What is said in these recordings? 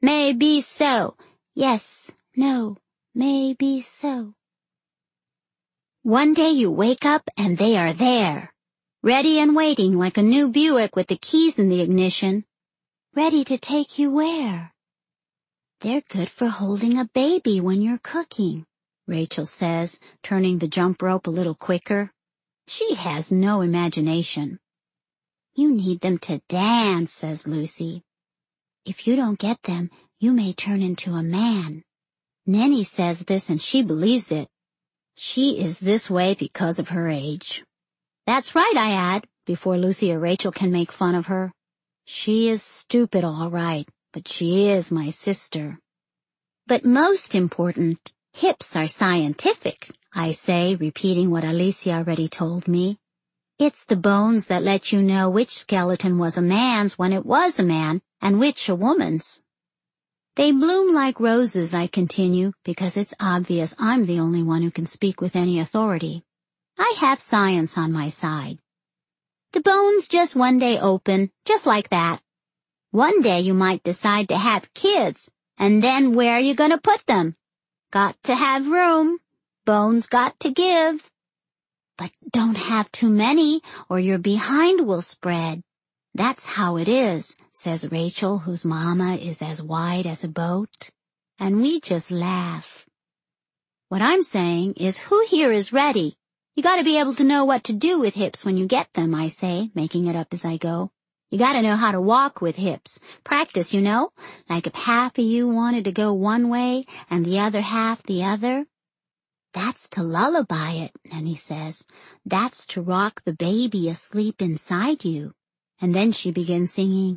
maybe so. Yes, no, maybe so. One day you wake up and they are there, ready and waiting like a new Buick with the keys in the ignition. Ready to take you where? They're good for holding a baby when you're cooking, Rachel says, turning the jump rope a little quicker. She has no imagination. You need them to dance, says Lucy. If you don't get them, you may turn into a man. Nenny says this and she believes it. She is this way because of her age. That's right, I add, before Lucy or Rachel can make fun of her. She is stupid, all right, but she is my sister. But most important, hips are scientific, I say, repeating what Alicia already told me. It's the bones that let you know which skeleton was a man's when it was a man and which a woman's. They bloom like roses, I continue, because it's obvious I'm the only one who can speak with any authority. I have science on my side. The bones just one day open, just like that. One day you might decide to have kids, and then where are you going to put them? Got to have room. Bones got to give. But don't have too many, or your behind will spread. That's how it is, says Rachel, whose mama is as wide as a boat. And we just laugh. What I'm saying is, who here is ready? You gotta be able to know what to do with hips when you get them, I say, making it up as I go. You gotta know how to walk with hips. Practice, you know? Like if half of you wanted to go one way and the other half the other. That's to lullaby it, Nenny says. That's to rock the baby asleep inside you. And then she begins singing,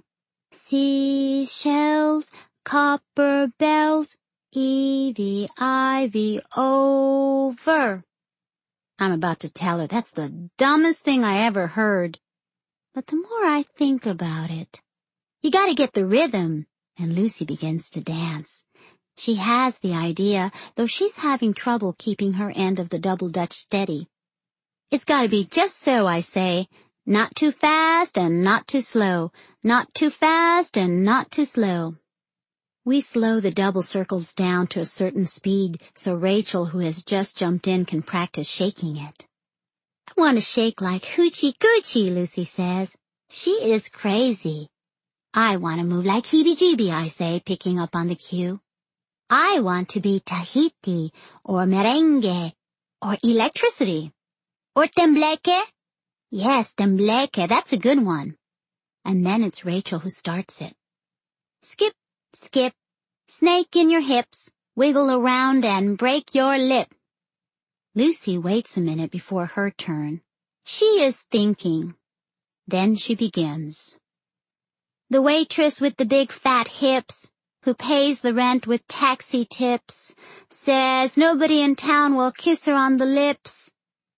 seashells, copper bells, Evie, Ivy, over. I'm about to tell her that's the dumbest thing I ever heard. But the more I think about it, you gotta get the rhythm. And Lucy begins to dance. She has the idea, though she's having trouble keeping her end of the double Dutch steady. It's gotta be just so, I say. Not too fast and not too slow. Not too fast and not too slow. We slow the double circles down to a certain speed so Rachel, who has just jumped in, can practice shaking it. I want to shake like Hoochie Coochie, Lucy says. She is crazy. I want to move like Heebie-Jeebie, I say, picking up on the cue. I want to be Tahiti, or merengue, or electricity, or tembleque. Yes, tembleque, that's a good one. And then it's Rachel who starts it. Skip, skip, snake in your hips, wiggle around and break your lip. Lucy waits a minute before her turn. She is thinking. Then she begins. The waitress with the big fat hips, who pays the rent with taxi tips, says nobody in town will kiss her on the lips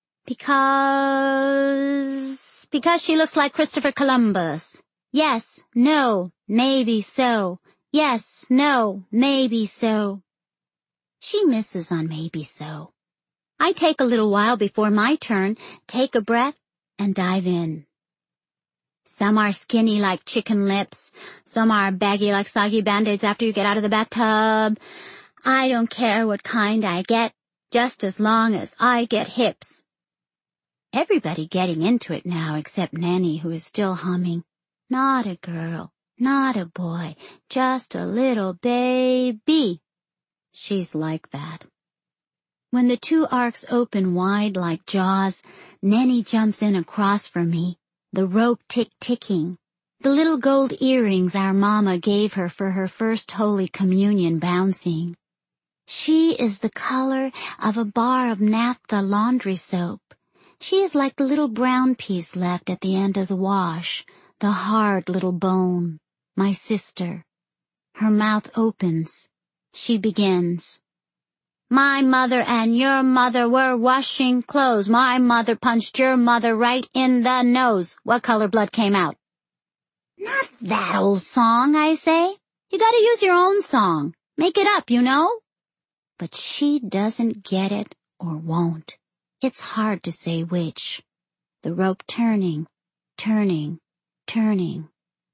because she looks like Christopher Columbus. Yes, no, maybe so. Yes, no, maybe so. She misses on maybe so. I take a little while before my turn, take a breath, and dive in. Some are skinny like chicken lips. Some are baggy like soggy Band-Aids after you get out of the bathtub. I don't care what kind I get, just as long as I get hips. Everybody getting into it now except Nanny, who is still humming. Not a girl, not a boy, just a little baby. She's like that. When the two arcs open wide like jaws, Nanny jumps in across from me, the rope tick-ticking, the little gold earrings our mama gave her for her first Holy Communion bouncing. She is the color of a bar of naphtha laundry soap. She is like the little brown piece left at the end of the wash, the hard little bone, my sister. Her mouth opens. She begins. My mother and your mother were washing clothes. My mother punched your mother right in the nose. What color blood came out? Not that old song, I say. You gotta use your own song. Make it up, you know? But she doesn't get it or won't. It's hard to say which. The rope turning, turning, turning.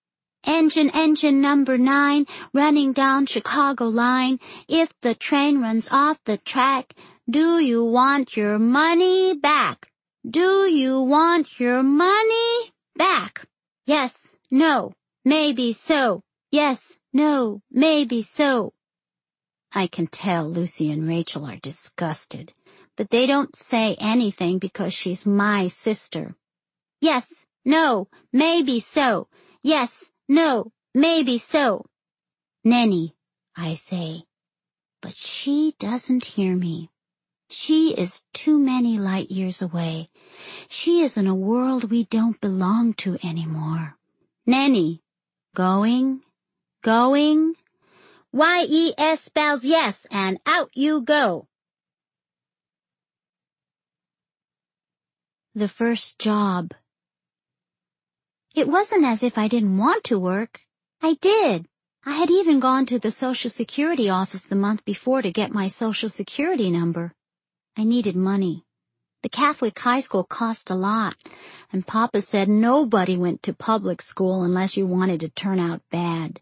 Engine, engine number 9, running down Chicago line. If the train runs off the track, do you want your money back? Do you want your money back? Yes, no, maybe so. Yes, no, maybe so. I can tell Lucy and Rachel are disgusted, but they don't say anything because she's my sister. Yes, no, maybe so. Yes, no, maybe so. Nenny, I say, but she doesn't hear me. She is too many light years away. She is in a world we don't belong to anymore. Nenny, going? Y-E-S spells yes, and out you go. The first job. It wasn't as if I didn't want to work. I did. I had even gone to the Social Security office the month before to get my Social Security number. I needed money. The Catholic high school cost a lot, and Papa said nobody went to public school unless you wanted to turn out bad.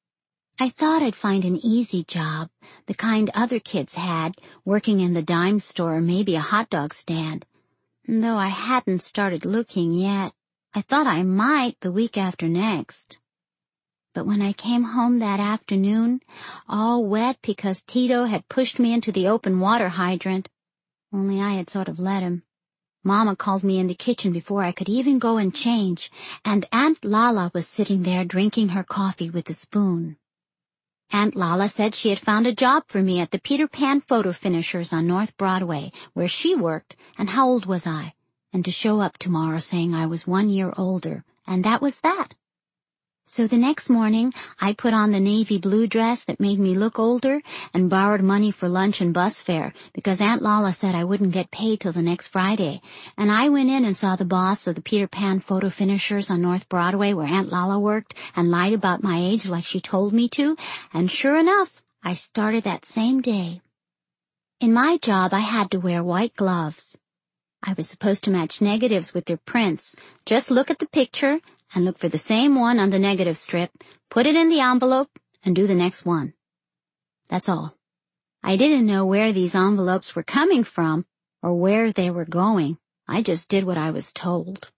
I thought I'd find an easy job, the kind other kids had, working in the dime store or maybe a hot dog stand. And though I hadn't started looking yet, I thought I might the week after next. But when I came home that afternoon, all wet because Tito had pushed me into the open water hydrant, only I had sort of let him, Mama called me in the kitchen before I could even go and change, and Aunt Lala was sitting there drinking her coffee with a spoon. Aunt Lala said she had found a job for me at the Peter Pan Photo Finishers on North Broadway, where she worked, and how old was I, and to show up tomorrow saying I was 1 year older, and that was that. So the next morning, I put on the navy blue dress that made me look older and borrowed money for lunch and bus fare because Aunt Lala said I wouldn't get paid till the next Friday. And I went in and saw the boss of the Peter Pan Photo Finishers on North Broadway where Aunt Lala worked and lied about my age like she told me to. And sure enough, I started that same day. In my job, I had to wear white gloves. I was supposed to match negatives with their prints. Just look at the picture and look for the same one on the negative strip, put it in the envelope, and do the next one. That's all. I didn't know where these envelopes were coming from or where they were going. I just did what I was told.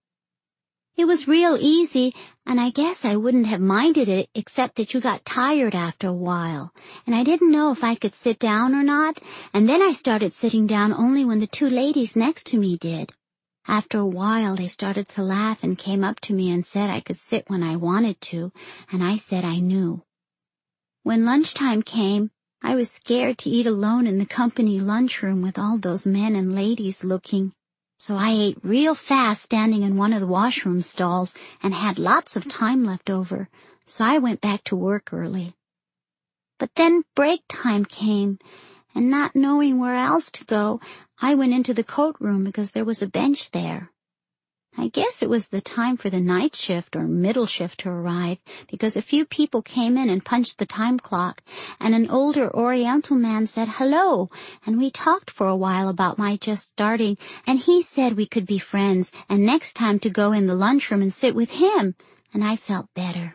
It was real easy, and I guess I wouldn't have minded it except that you got tired after a while, and I didn't know if I could sit down or not, and then I started sitting down only when the two ladies next to me did. After a while, they started to laugh and came up to me and said I could sit when I wanted to, and I said I knew. When lunchtime came, I was scared to eat alone in the company lunchroom with all those men and ladies looking, so I ate real fast standing in one of the washroom stalls and had lots of time left over, so I went back to work early. But then break time came, and not knowing where else to go, I went into the coat room because there was a bench there. I guess it was the time for the night shift or middle shift to arrive because a few people came in and punched the time clock, and an older Oriental man said hello, and we talked for a while about my just starting, and he said we could be friends and next time to go in the lunchroom and sit with him, and I felt better.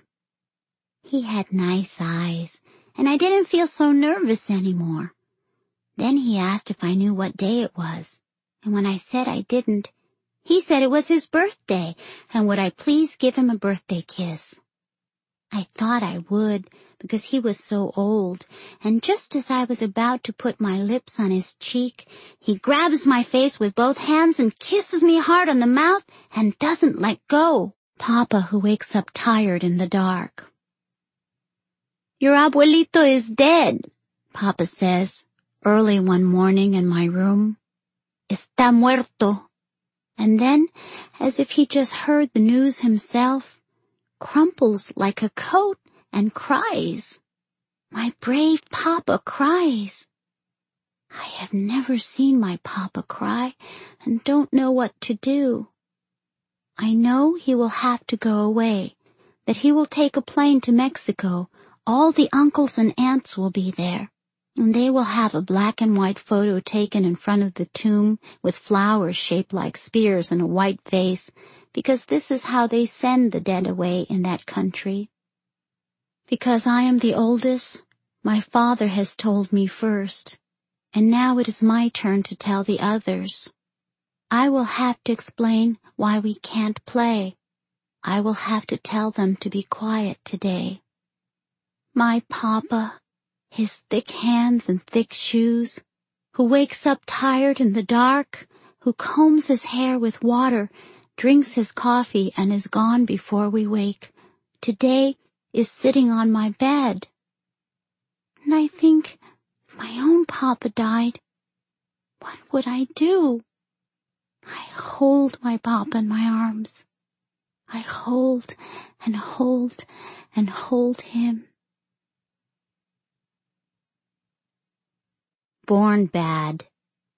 He had nice eyes, and I didn't feel so nervous anymore. Then he asked if I knew what day it was, and when I said I didn't, he said it was his birthday, and would I please give him a birthday kiss. I thought I would, because he was so old, and just as I was about to put my lips on his cheek, he grabs my face with both hands and kisses me hard on the mouth and doesn't let go. Papa, who wakes up tired in the dark. Your abuelito is dead, Papa says, early one morning in my room. Está muerto. And then, as if he just heard the news himself, crumples like a coat and cries. My brave Papa cries. I have never seen my Papa cry and don't know what to do. I know he will have to go away, that he will take a plane to Mexico. All the uncles and aunts will be there, and they will have a black and white photo taken in front of the tomb with flowers shaped like spears and a white face, because this is how they send the dead away in that country. Because I am the oldest, my father has told me first, and now it is my turn to tell the others. I will have to explain why we can't play. I will have to tell them to be quiet today. My papa, his thick hands and thick shoes, who wakes up tired in the dark, who combs his hair with water, drinks his coffee and is gone before we wake, today is sitting on my bed. And I think if my own papa died, what would I do? I hold my papa in my arms. I hold and hold and hold him. Born bad.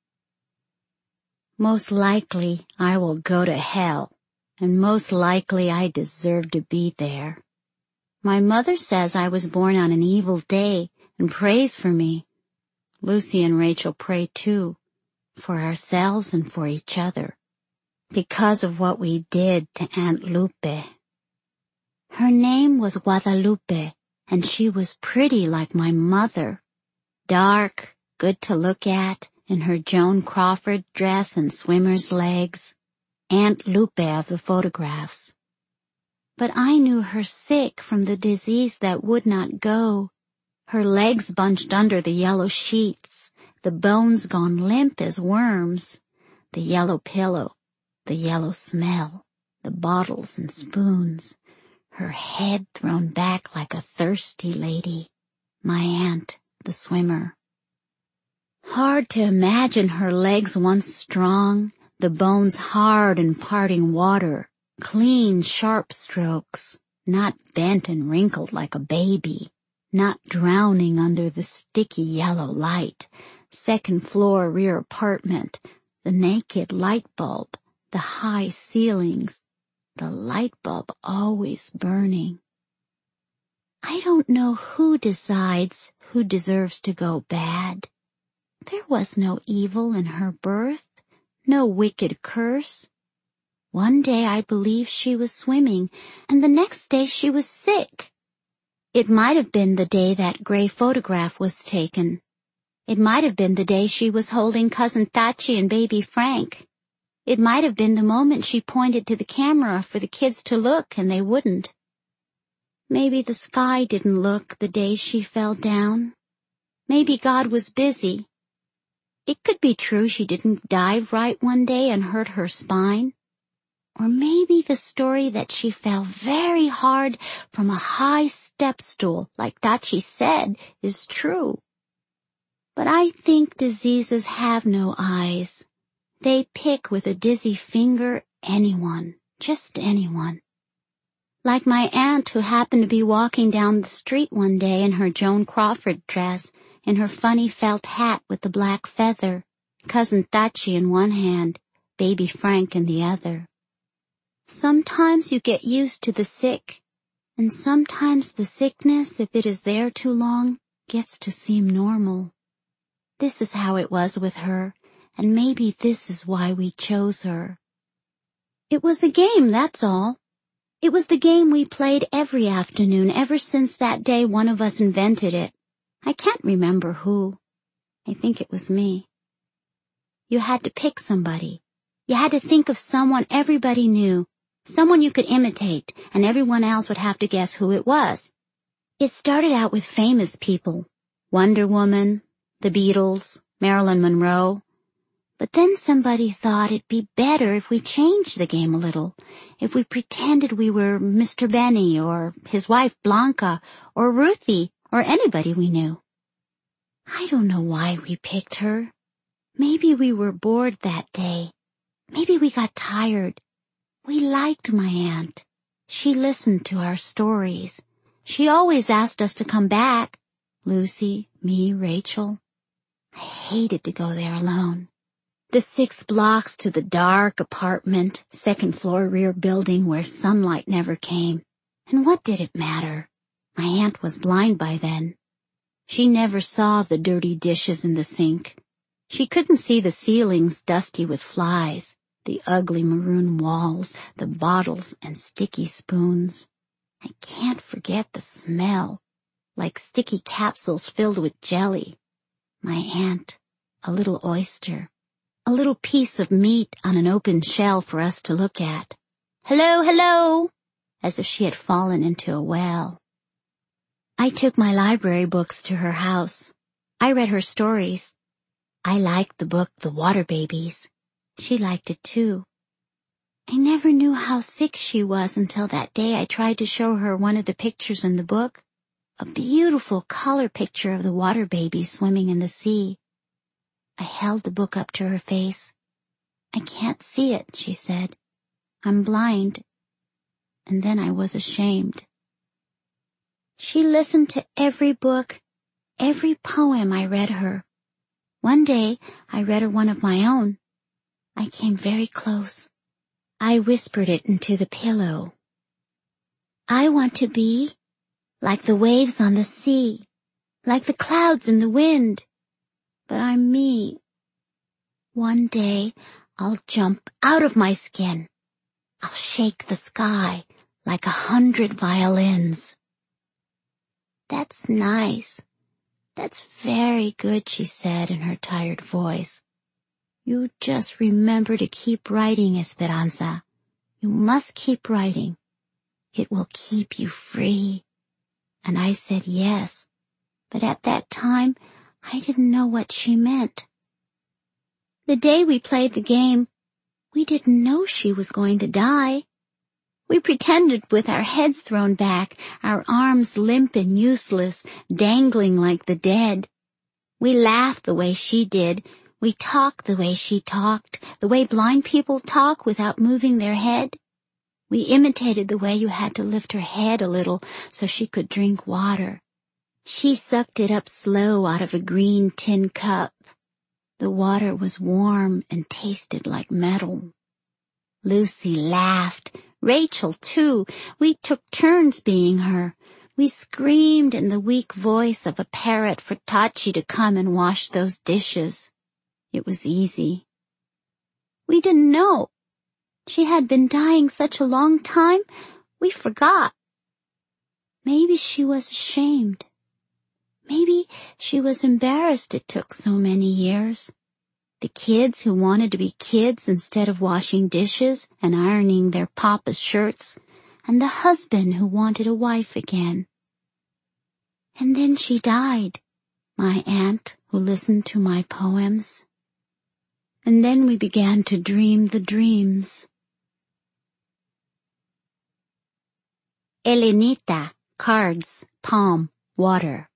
Most likely I will go to hell, and most likely I deserve to be there. My mother says I was born on an evil day and prays for me. Lucy and Rachel pray too, for ourselves and for each other, because of what we did to Aunt Lupe. Her name was Guadalupe, and she was pretty like my mother. Dark, good to look at, in her Joan Crawford dress and swimmer's legs. Aunt Lupe of the photographs. But I knew her sick from the disease that would not go. Her legs bunched under the yellow sheets, the bones gone limp as worms, the yellow pillow, the yellow smell, the bottles and spoons, her head thrown back like a thirsty lady, my aunt, the swimmer. Hard to imagine her legs once strong, the bones hard and parting water, clean, sharp strokes, not bent and wrinkled like a baby, not drowning under the sticky yellow light, second floor rear apartment, the naked light bulb, the high ceilings, the light bulb always burning. I don't know who decides who deserves to go bad. There was no evil in her birth, no wicked curse. One day I believe she was swimming, and the next day she was sick. It might have been the day that gray photograph was taken. It might have been the day she was holding Cousin Thatchy and baby Frank. It might have been the moment she pointed to the camera for the kids to look and they wouldn't. Maybe the sky didn't look the day she fell down. Maybe God was busy. It could be true she didn't dive right one day and hurt her spine. Or maybe the story that she fell very hard from a high step stool, like Dachi said, is true. But I think diseases have no eyes. They pick with a dizzy finger anyone, just anyone. Like my aunt who happened to be walking down the street one day in her Joan Crawford dress, in her funny felt hat with the black feather, Cousin Thatchy in one hand, baby Frank in the other. Sometimes you get used to the sick, and sometimes the sickness, if it is there too long, gets to seem normal. This is how it was with her, and maybe this is why we chose her. It was a game, that's all. It was the game we played every afternoon ever since that day one of us invented it. I can't remember who. I think it was me. You had to pick somebody. You had to think of someone everybody knew, someone you could imitate, and everyone else would have to guess who it was. It started out with famous people, Wonder Woman, the Beatles, Marilyn Monroe. But then somebody thought it'd be better if we changed the game a little, if we pretended we were Mr. Benny or his wife Blanca or Ruthie or anybody we knew. I don't know why we picked her. Maybe we were bored that day. Maybe we got tired. We liked my aunt. She listened to our stories. She always asked us to come back. Lucy, me, Rachel. I hated to go there alone. The 6 blocks to the dark apartment, second floor rear building where sunlight never came. And what did it matter? My aunt was blind by then. She never saw the dirty dishes in the sink. She couldn't see the ceilings dusty with flies, the ugly maroon walls, the bottles and sticky spoons. I can't forget the smell, like sticky capsules filled with jelly. My aunt, a little oyster, a little piece of meat on an open shell for us to look at. Hello, hello, as if she had fallen into a well. I took my library books to her house. I read her stories. I liked the book The Water Babies. She liked it too. I never knew how sick she was until that day I tried to show her one of the pictures in the book, a beautiful color picture of the water babies swimming in the sea. I held the book up to her face. I can't see it, she said. I'm blind. And then I was ashamed. She listened to every book, every poem I read her. One day I read her one of my own. I came very close. I whispered it into the pillow. I want to be like the waves on the sea, like the clouds in the wind. But I'm me. One day I'll jump out of my skin. I'll shake the sky like 100 violins. That's nice. That's very good, she said in her tired voice. You just remember to keep writing, Esperanza. You must keep writing. It will keep you free. And I said yes, but at that time, I didn't know what she meant. The day we played the game, we didn't know she was going to die. We pretended with our heads thrown back, our arms limp and useless, dangling like the dead. We laughed the way she did. We talked the way she talked, the way blind people talk without moving their head. We imitated the way you had to lift her head a little so she could drink water. She sucked it up slow out of a green tin cup. The water was warm and tasted like metal. Lucy laughed. Rachel, too. We took turns being her. We screamed in the weak voice of a parrot for Tachi to come and wash those dishes. It was easy. We didn't know. She had been dying such a long time, we forgot. Maybe she was ashamed. Maybe she was embarrassed it took so many years. The kids who wanted to be kids instead of washing dishes and ironing their papa's shirts, and the husband who wanted a wife again. And then she died, my aunt who listened to my poems. And then we began to dream the dreams. Elenita, cards, palm, water.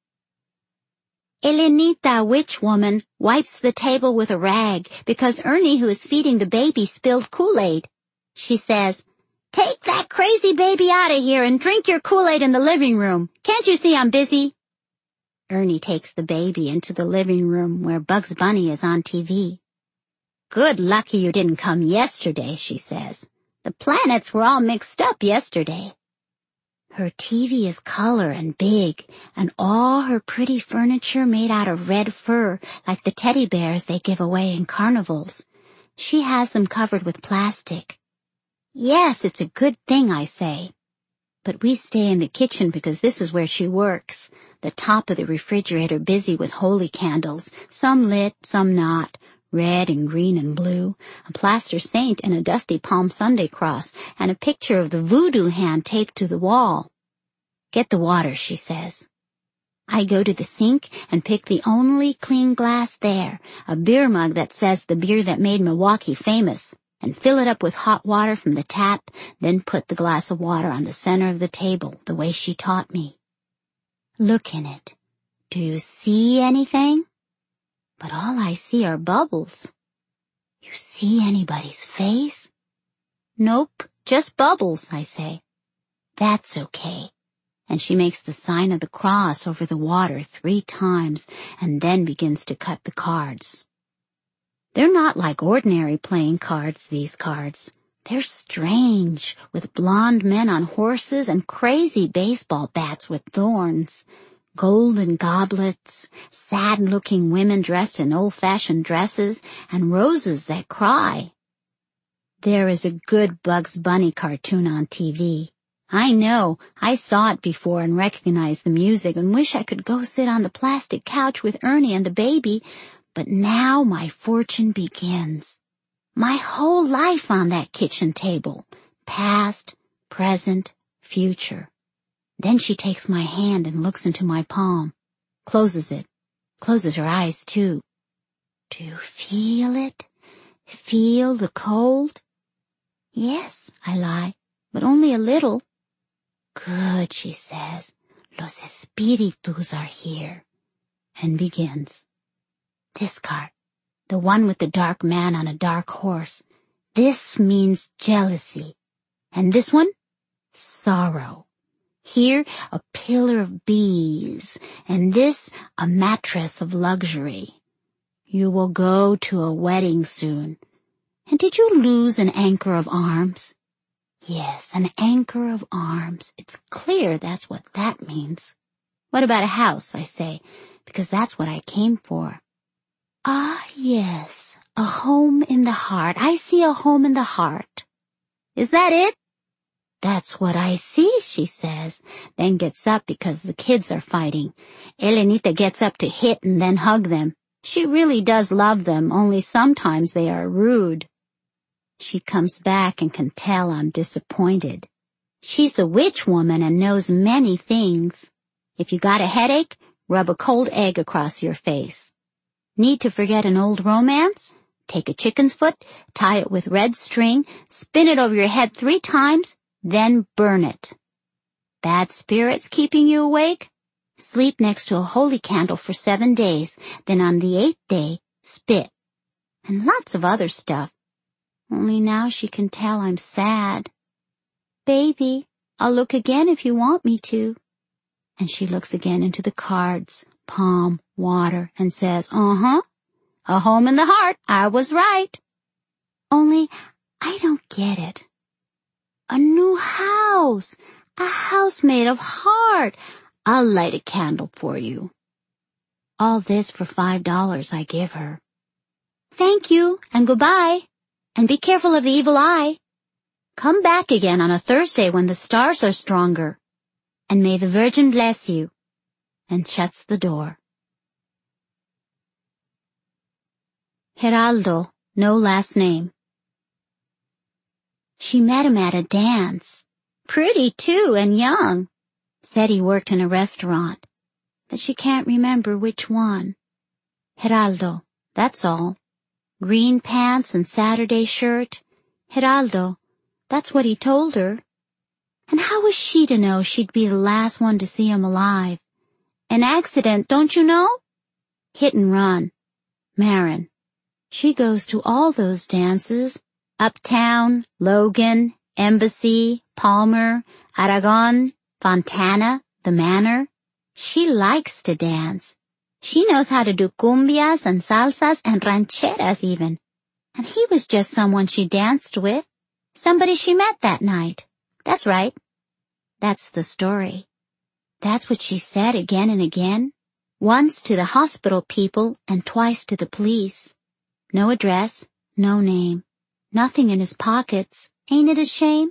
Elenita, witch woman, wipes the table with a rag because Ernie, who is feeding the baby, spilled Kool-Aid. She says, "Take that crazy baby out of here and drink your Kool-Aid in the living room. Can't you see I'm busy?" Ernie takes the baby into the living room where Bugs Bunny is on TV. "Good lucky you didn't come yesterday," she says. "The planets were all mixed up yesterday." Her TV is color and big, and all her pretty furniture made out of red fur, like the teddy bears they give away in carnivals. She has them covered with plastic. Yes, it's a good thing, I say. But we stay in the kitchen because this is where she works, the top of the refrigerator busy with holy candles, some lit, some not, red and green and blue, a plaster saint and a dusty Palm Sunday cross, and a picture of the voodoo hand taped to the wall. "Get the water," she says. I go to the sink and pick the only clean glass there, a beer mug that says the beer that made Milwaukee famous, and fill it up with hot water from the tap, then put the glass of water on the center of the table, the way she taught me. Look in it. Do you see anything? But all I see are bubbles. You see anybody's face? Nope, just bubbles, I say. That's okay. And she makes the sign of the cross over the water 3 times and then begins to cut the cards. They're not like ordinary playing cards, these cards. They're strange, with blonde men on horses and crazy baseball bats with thorns. Golden goblets, sad-looking women dressed in old-fashioned dresses, and roses that cry. There is a good Bugs Bunny cartoon on TV. I know, I saw it before and recognized the music and wish I could go sit on the plastic couch with Ernie and the baby, but now my fortune begins. My whole life on that kitchen table. Past, present, future. Then she takes my hand and looks into my palm. Closes it. Closes her eyes too. Do you feel it? Feel the cold? Yes, I lie, but only a little. Good, she says. Los espíritus are here. And begins. This card, the one with the dark man on a dark horse. This means jealousy. And this one? Sorrow. Here, a pillar of bees. And this, a mattress of luxury. You will go to a wedding soon. And did you lose an anchor of arms? Yes, an anchor of arms. It's clear that's what that means. What about a house, I say, because that's what I came for. Ah, yes, a home in the heart. I see a home in the heart. Is that it? That's what I see, she says, then gets up because the kids are fighting. Elenita gets up to hit and then hug them. She really does love them, only sometimes they are rude. She comes back and can tell I'm disappointed. She's a witch woman and knows many things. If you got a headache, rub a cold egg across your face. Need to forget an old romance? Take a chicken's foot, tie it with red string, spin it over your head 3 times, then burn it. Bad spirits keeping you awake? Sleep next to a holy candle for 7 days, then on the 8th day, spit. And lots of other stuff. Only now she can tell I'm sad. Baby, I'll look again if you want me to. And she looks again into the cards, palm, water, and says, a home in the heart. I was right. Only I don't get it. A new house. A house made of heart. I'll light a candle for you. All this for $5 I give her. Thank you, and goodbye. And be careful of the evil eye. Come back again on a Thursday when the stars are stronger. And may the Virgin bless you. And shuts the door. Geraldo, no last name. She met him at a dance. Pretty too, and young. Said he worked in a restaurant. But she can't remember which one. Geraldo, that's all. Green pants and Saturday shirt. Geraldo, that's what he told her. And how was she to know she'd be the last one to see him alive? An accident, don't you know? Hit and run. Marin. She goes to all those dances. Uptown, Logan, Embassy, Palmer, Aragon, Fontana, the Manor. She likes to dance. She knows how to do cumbias and salsas and rancheras even. And he was just someone she danced with. Somebody she met that night. That's right. That's the story. That's what she said again and again. Once to the hospital people and twice to the police. No address, no name. Nothing in his pockets. Ain't it a shame?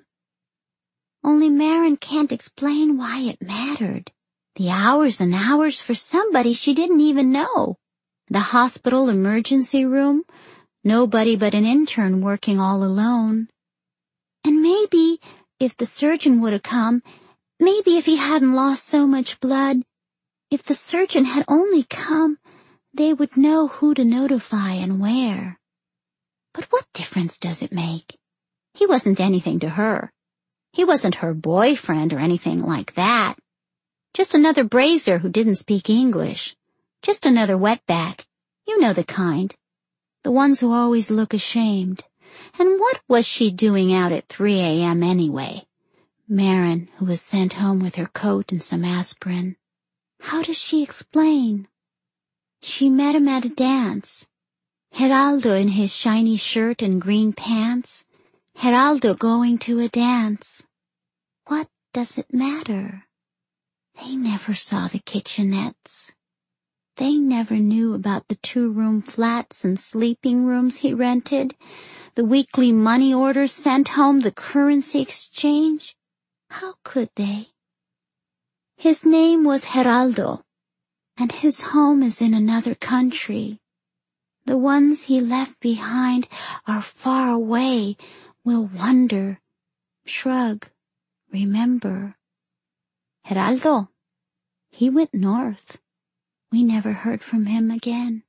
Only Marin can't explain why it mattered. The hours and hours for somebody she didn't even know. The hospital emergency room, nobody but an intern working all alone. And maybe if the surgeon would have come, maybe if he hadn't lost so much blood, if the surgeon had only come, they would know who to notify and where. But what difference does it make? He wasn't anything to her. He wasn't her boyfriend or anything like that. Just another brazier who didn't speak English. Just another wetback. You know the kind. The ones who always look ashamed. And what was she doing out at 3 a.m. anyway? Marin, who was sent home with her coat and some aspirin. How does she explain? She met him at a dance. Geraldo in his shiny shirt and green pants. Geraldo going to a dance. What does it matter? They never saw the kitchenettes. They never knew about the 2-room flats and sleeping rooms he rented, the weekly money orders sent home, the currency exchange. How could they? His name was Geraldo, and his home is in another country. The ones he left behind are far away, will wonder, shrug, remember. Geraldo, he went north. We never heard from him again.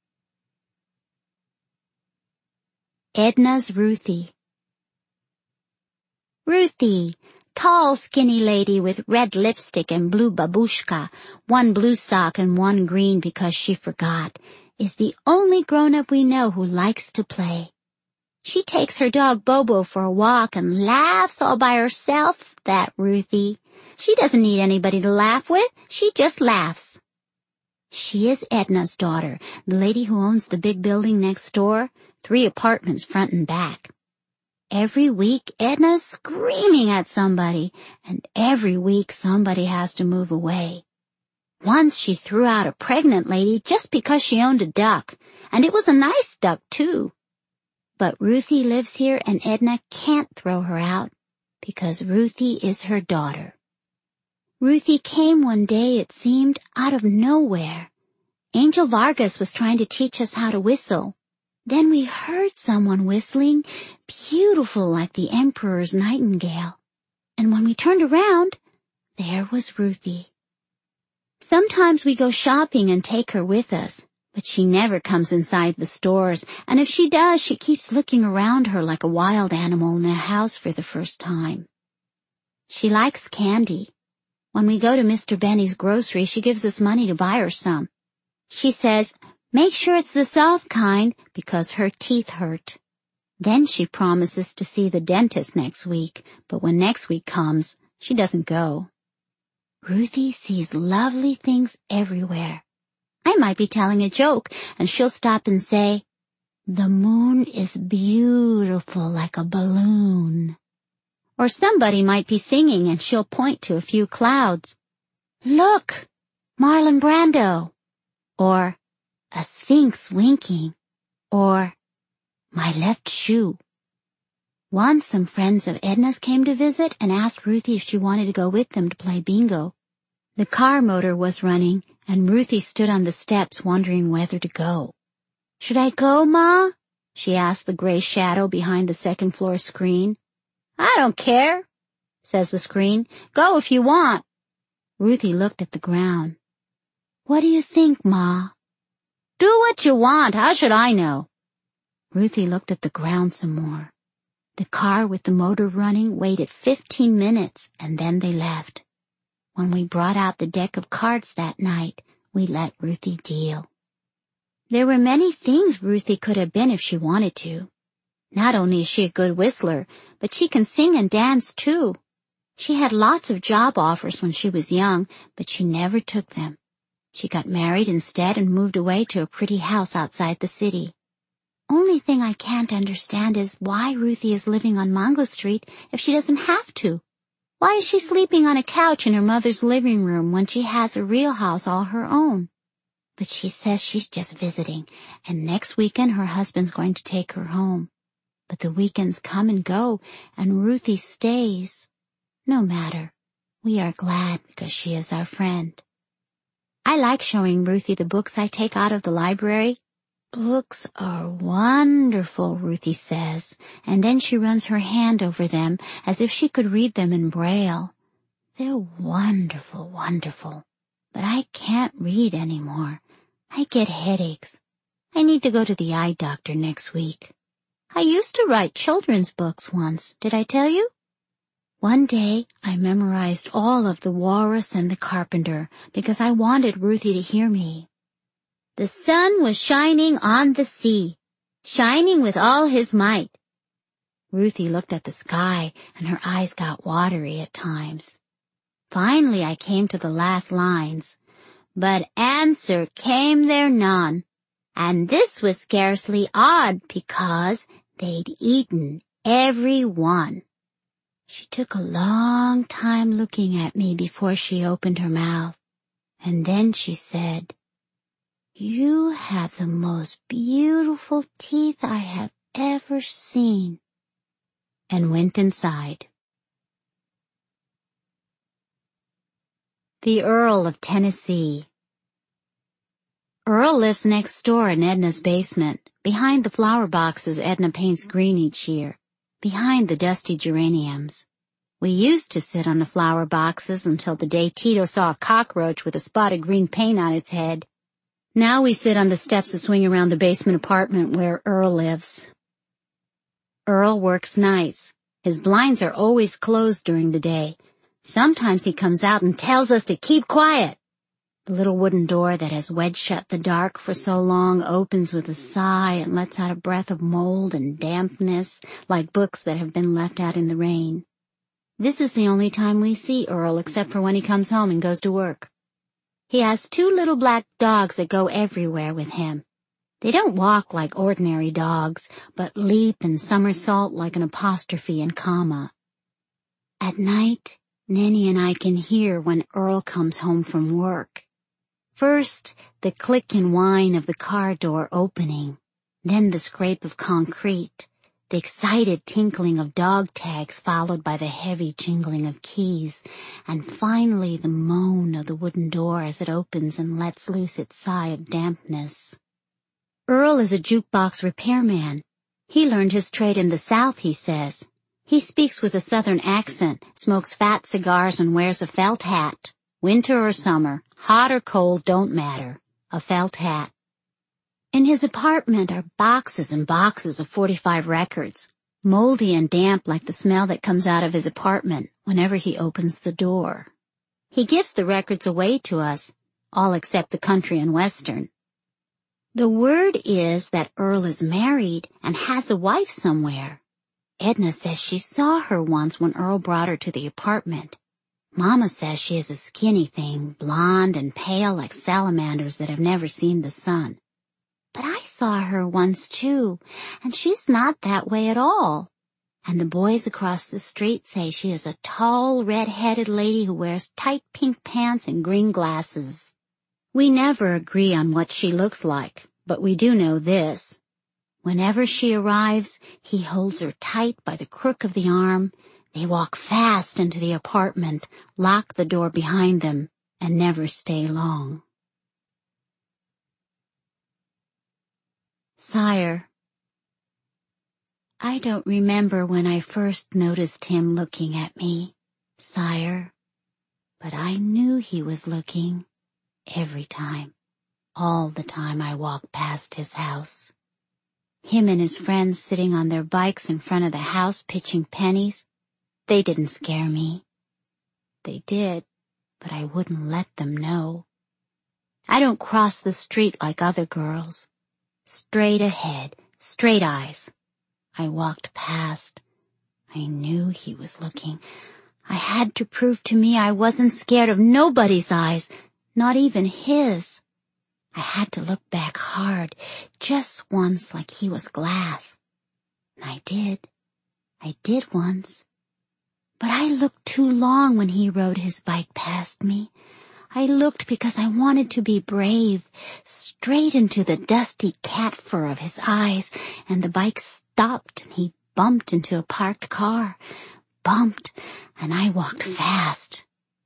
Edna's Ruthie. Ruthie, tall skinny lady with red lipstick and blue babushka, one blue sock and one green because she forgot, is the only grown-up we know who likes to play. She takes her dog Bobo for a walk and laughs all by herself, that Ruthie. She doesn't need anybody to laugh with, she just laughs. She is Edna's daughter, the lady who owns the big building next door, 3 apartments front and back. Every week Edna's screaming at somebody, and every week somebody has to move away. Once she threw out a pregnant lady just because she owned a duck, and it was a nice duck too. But Ruthie lives here and Edna can't throw her out because Ruthie is her daughter. Ruthie came one day, it seemed, out of nowhere. Angel Vargas was trying to teach us how to whistle. Then we heard someone whistling, beautiful like the Emperor's nightingale. And when we turned around, there was Ruthie. Sometimes we go shopping and take her with us, but she never comes inside the stores, and if she does, she keeps looking around her like a wild animal in a house for the first time. She likes candy. When we go to Mr. Benny's grocery, she gives us money to buy her some. She says, make sure it's the soft kind because her teeth hurt. Then she promises to see the dentist next week, but when next week comes, she doesn't go. Ruthie sees lovely things everywhere. I might be telling a joke, and she'll stop and say, the moon is beautiful like a balloon. Or somebody might be singing, and she'll point to a few clouds. Look, Marlon Brando. Or a sphinx winking. Or my left shoe. Once some friends of Edna's came to visit and asked Ruthie if she wanted to go with them to play bingo. The car motor was running, and Ruthie stood on the steps wondering whether to go. Should I go, Ma? She asked the gray shadow behind the second-floor screen. I don't care, says the screen. Go if you want. Ruthie looked at the ground. What do you think, Ma? Do what you want. How should I know? Ruthie looked at the ground some more. The car with the motor running waited 15 minutes, and then they left. When we brought out the deck of cards that night, we let Ruthie deal. There were many things Ruthie could have been if she wanted to. Not only is she a good whistler, but she can sing and dance too. She had lots of job offers when she was young, but she never took them. She got married instead and moved away to a pretty house outside the city. Only thing I can't understand is why Ruthie is living on Mango Street if she doesn't have to. Why is she sleeping on a couch in her mother's living room when she has a real house all her own? But she says she's just visiting, and next weekend her husband's going to take her home. But the weekends come and go, and Ruthie stays. No matter. We are glad because she is our friend. I like showing Ruthie the books I take out of the library. Books are wonderful, Ruthie says, and then she runs her hand over them as if she could read them in Braille. They're wonderful, wonderful. But I can't read anymore. I get headaches. I need to go to the eye doctor next week. I used to write children's books once, did I tell you? One day I memorized all of The Walrus and the Carpenter because I wanted Ruthie to hear me. The sun was shining on the sea, shining with all his might. Ruthie looked at the sky and her eyes got watery at times. Finally I came to the last lines. But answer came there none, and this was scarcely odd because they'd eaten every one. She took a long time looking at me before she opened her mouth, and then she said, You have the most beautiful teeth I have ever seen, and went inside. The Earl of Tennessee. Earl lives next door in Edna's basement, behind the flower boxes Edna paints green each year, behind the dusty geraniums. We used to sit on the flower boxes until the day Tito saw a cockroach with a spot of green paint on its head. Now we sit on the steps that swing around the basement apartment where Earl lives. Earl works nights. His blinds are always closed during the day. Sometimes he comes out and tells us to keep quiet. The little wooden door that has wedged shut the dark for so long opens with a sigh and lets out a breath of mold and dampness, like books that have been left out in the rain. This is the only time we see Earl except for when he comes home and goes to work. He has 2 little black dogs that go everywhere with him. They don't walk like ordinary dogs, but leap and somersault like an apostrophe and comma. At night, Nanny and I can hear when Earl comes home from work. First, the click and whine of the car door opening, then the scrape of concrete, the excited tinkling of dog tags followed by the heavy jingling of keys, and finally the moan of the wooden door as it opens and lets loose its sigh of dampness. Earl is a jukebox repairman. He learned his trade in the South, he says. He speaks with a Southern accent, smokes fat cigars, and wears a felt hat. Winter or summer, hot or cold, don't matter. A felt hat. In his apartment are boxes and boxes of 45 records, moldy and damp like the smell that comes out of his apartment whenever he opens the door. He gives the records away to us, all except the country and western. The word is that Earl is married and has a wife somewhere. Edna says she saw her once when Earl brought her to the apartment. Mama says she is a skinny thing, blonde and pale like salamanders that have never seen the sun. But I saw her once too, and she's not that way at all. And the boys across the street say she is a tall, red-headed lady who wears tight pink pants and green glasses. We never agree on what she looks like, but we do know this. Whenever she arrives, he holds her tight by the crook of the arm. They walk fast into the apartment, lock the door behind them, and never stay long. Sire, I don't remember when I first noticed him looking at me, sire, but I knew he was looking every time, all the time I walked past his house. Him and his friends sitting on their bikes in front of the house pitching pennies, they didn't scare me. They did, but I wouldn't let them know. I don't cross the street like other girls. Straight ahead, straight eyes. I walked past. I knew he was looking. I had to prove to me I wasn't scared of nobody's eyes, not even his. I had to look back hard, just once like he was glass. And I did. I did once. But I looked too long when he rode his bike past me. I looked because I wanted to be brave, straight into the dusty cat fur of his eyes, and the bike stopped and he bumped into a parked car. Bumped, and I walked fast.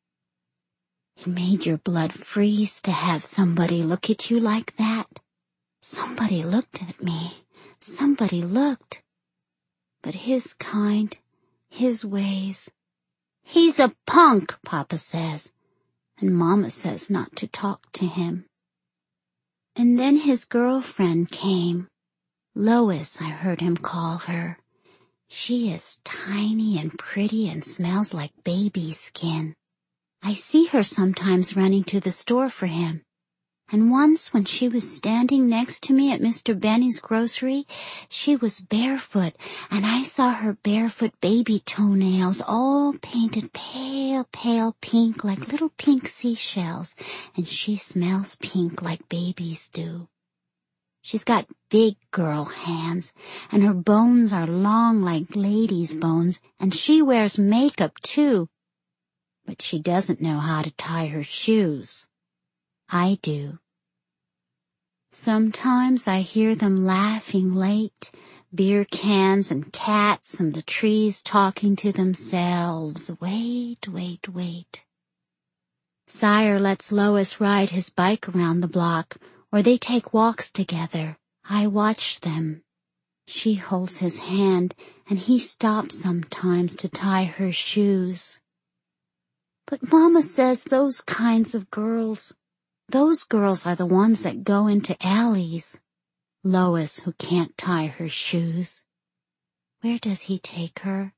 It made your blood freeze to have somebody look at you like that. Somebody looked at me. Somebody looked. But his kind, his ways. He's a punk, Papa says, and Mama says not to talk to him. And then his girlfriend came. Lois, I heard him call her. She is tiny and pretty and smells like baby skin. I see her sometimes running to the store for him. And once when she was standing next to me at Mr. Benny's grocery, she was barefoot, and I saw her barefoot baby toenails all painted pale, pale pink like little pink seashells, and she smells pink like babies do. She's got big girl hands, and her bones are long like ladies' bones, and she wears makeup too. But she doesn't know how to tie her shoes. I do. Sometimes I hear them laughing late, beer cans and cats and the trees talking to themselves. Wait, wait, wait. Sire lets Lois ride his bike around the block, or they take walks together. I watch them. She holds his hand, and he stops sometimes to tie her shoes. But Mama says those kinds of girls, those girls are the ones that go into alleys. Lois, who can't tie her shoes. Where does he take her?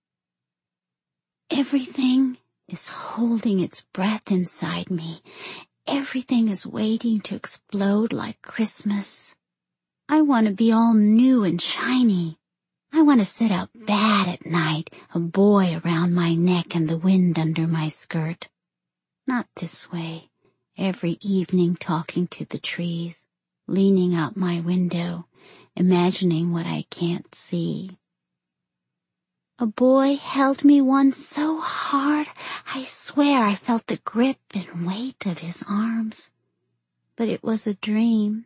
Everything is holding its breath inside me. Everything is waiting to explode like Christmas. I want to be all new and shiny. I want to sit up bad at night, a boy around my neck and the wind under my skirt. Not this way, every evening talking to the trees, leaning out my window, imagining what I can't see. A boy held me once so hard, I swear I felt the grip and weight of his arms. But it was a dream.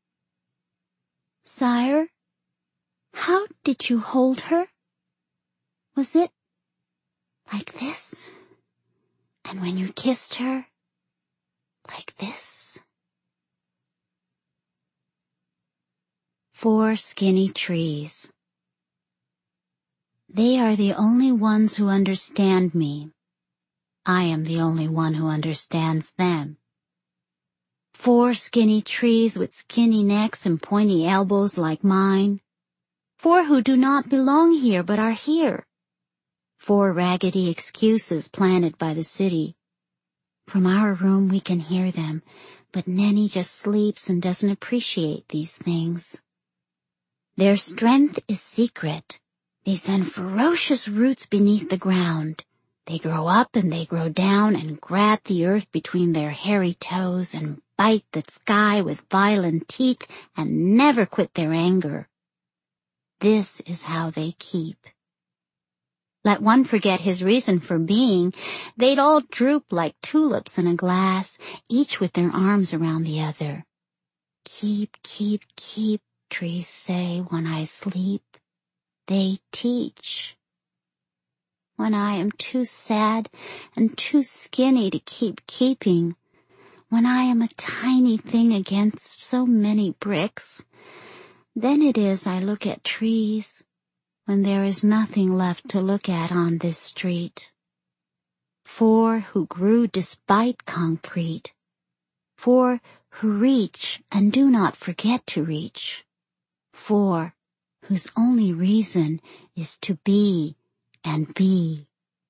Sire, how did you hold her? Was it like this? And when you kissed her, like this? 4 skinny trees. They are the only ones who understand me. I am the only one who understands them. 4 skinny trees with skinny necks and pointy elbows like mine. 4 who do not belong here but are here. 4 raggedy excuses planted by the city. From our room we can hear them, but Nenny just sleeps and doesn't appreciate these things. Their strength is secret. They send ferocious roots beneath the ground. They grow up and they grow down and grab the earth between their hairy toes and bite the sky with violent teeth and never quit their anger. This is how they keep. Let one forget his reason for being, they'd all droop like tulips in a glass, each with their arms around the other. Keep, keep, keep, trees say when I sleep. They teach. When I am too sad and too skinny to keep keeping, when I am a tiny thing against so many bricks, then it is I look at trees, when there is nothing left to look at on this street. 4 who grew despite concrete. 4 who reach and do not forget to reach. 4 whose only reason is to be and be.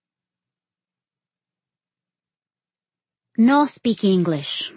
No speak English.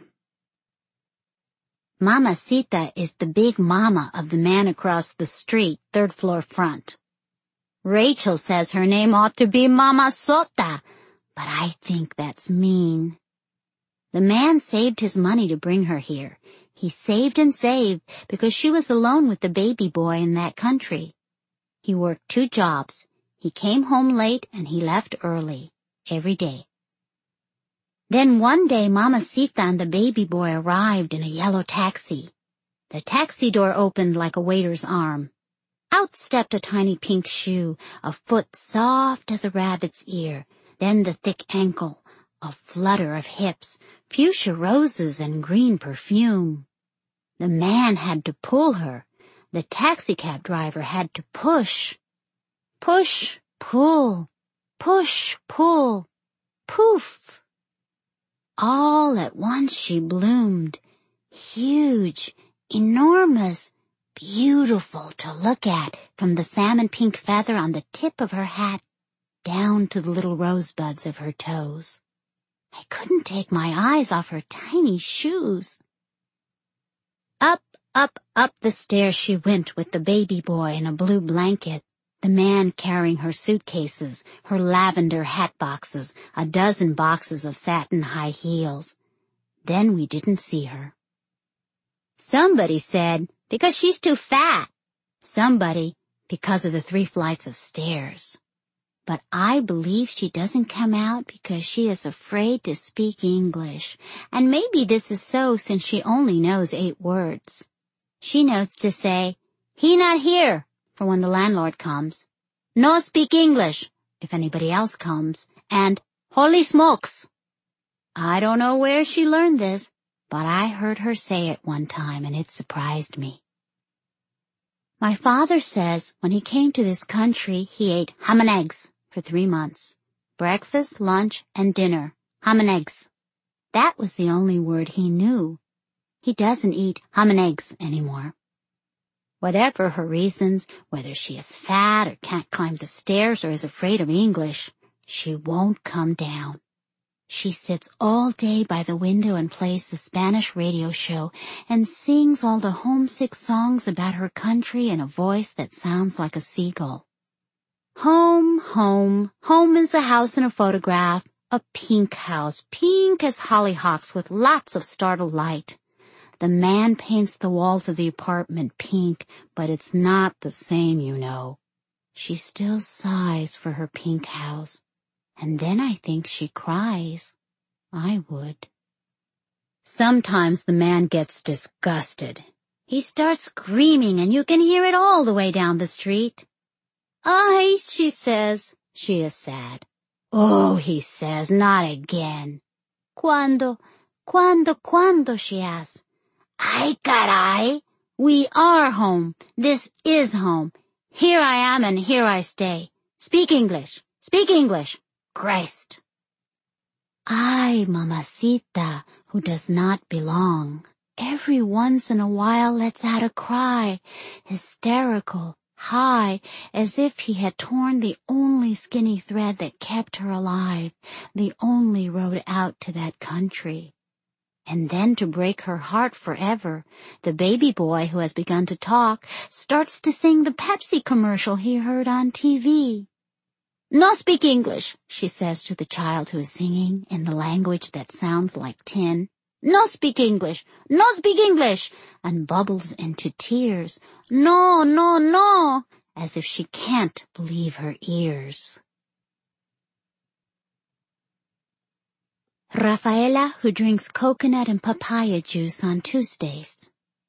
Mamacita is the big mama of the man across the street, 3rd floor front. Rachel says her name ought to be Mama Sota, but I think that's mean. The man saved his money to bring her here. He saved and saved because she was alone with the baby boy in that country. He worked 2 jobs. He came home late and he left early, every day. Then one day Mamacita and the baby boy arrived in a yellow taxi. The taxi door opened like a waiter's arm. Out stepped a tiny pink shoe, a foot soft as a rabbit's ear, then the thick ankle, a flutter of hips, fuchsia roses and green perfume. The man had to pull her. The taxicab driver had to push. Push, pull, push, pull, poof. All at once she bloomed, huge, enormous, beautiful to look at from the salmon pink feather on the tip of her hat down to the little rosebuds of her toes. I couldn't take my eyes off her tiny shoes. Up, up, up the stairs she went with the baby boy in a blue blanket, the man carrying her suitcases, her lavender hat boxes, a dozen boxes of satin high heels. Then we didn't see her. Somebody said, because she's too fat. Somebody, because of the 3 flights of stairs. But I believe she doesn't come out because she is afraid to speak English, and maybe this is so since she only knows 8 words. She knows to say, "He not here," for when the landlord comes, "No speak English," if anybody else comes, and "Holy smokes." I don't know where she learned this, but I heard her say it one time and it surprised me. My father says when he came to this country, he ate ham and eggs for 3 months. Breakfast, lunch, and dinner. Ham and eggs. That was the only word he knew. He doesn't eat ham and eggs anymore. Whatever her reasons, whether she is fat or can't climb the stairs or is afraid of English, she won't come down. She sits all day by the window and plays the Spanish radio show and sings all the homesick songs about her country in a voice that sounds like a seagull. Home, home, home is a house in a photograph, a pink house, pink as hollyhocks with lots of startled light. The man paints the walls of the apartment pink, but it's not the same, you know. She still sighs for her pink house. And then I think she cries. I would. Sometimes the man gets disgusted. He starts screaming and you can hear it all the way down the street. Ay, she says. She is sad. Oh, he says, not again. Cuando, she asks. Ay, caray. We are home. This is home. Here I am and here I stay. Speak English. Speak English. Christ. Ay, mamacita, who does not belong, every once in a while lets out a cry, hysterical, high, as if he had torn the only skinny thread that kept her alive, the only road out to that country. And then to break her heart forever, the baby boy who has begun to talk starts to sing the Pepsi commercial he heard on TV. No speak English, she says to the child who is singing in the language that sounds like tin. No speak English, no speak English, and bubbles into tears. No, no, no, as if she can't believe her ears. Rafaela, who drinks coconut and papaya juice on Tuesdays.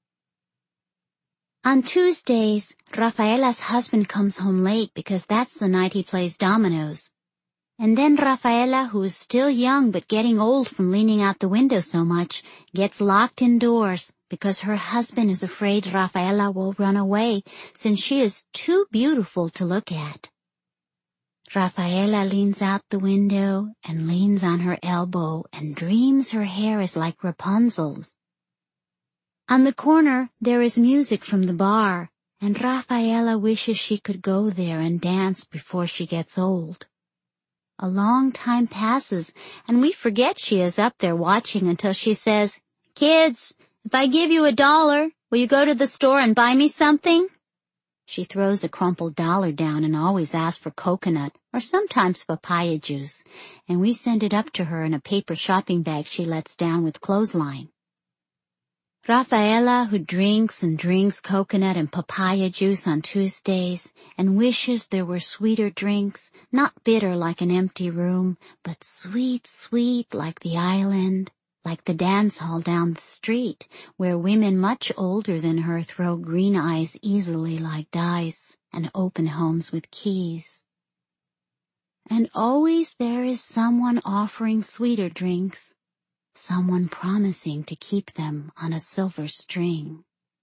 On Tuesdays, Rafaela's husband comes home late because that's the night he plays dominoes. And then Rafaela, who is still young but getting old from leaning out the window so much, gets locked indoors because her husband is afraid Rafaela will run away since she is too beautiful to look at. Rafaela leans out the window and leans on her elbow and dreams her hair is like Rapunzel's. On the corner, there is music from the bar, and Rafaela wishes she could go there and dance before she gets old. A long time passes, and we forget she is up there watching until she says, "Kids, if I give you $1, will you go to the store and buy me something?" She throws a crumpled dollar down and always asks for coconut or sometimes papaya juice, and we send it up to her in a paper shopping bag she lets down with clothesline. Rafaela, who drinks and drinks coconut and papaya juice on Tuesdays and wishes there were sweeter drinks, not bitter like an empty room, but sweet, sweet like the island, like the dance hall down the street, where women much older than her throw green eyes easily like dice and open homes with keys. And always there is someone offering sweeter drinks, someone promising to keep them on a silver string.